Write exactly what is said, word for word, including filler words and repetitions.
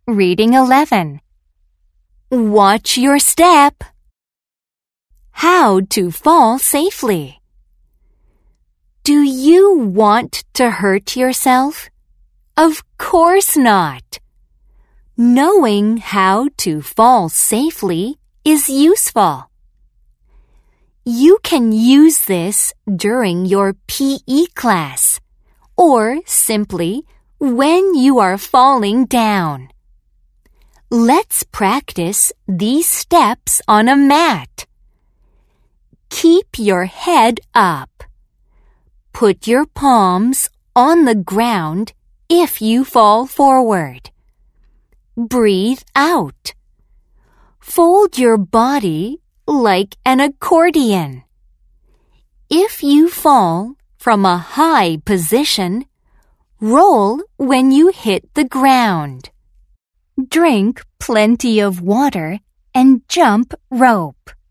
Reading eleven. Watch your step. How to fall safely. Do you want to hurt yourself? Of course not. Knowing how to fall safely is useful. You can use this during your P E class, or simply when you are falling down. Let's practice these steps on a mat. Keep your head up. Put your palms on the ground if you fall forward. Breathe out. Fold your body like an accordion. If you fall from a high position, roll when you hit the ground. Drink plenty of water and jump rope.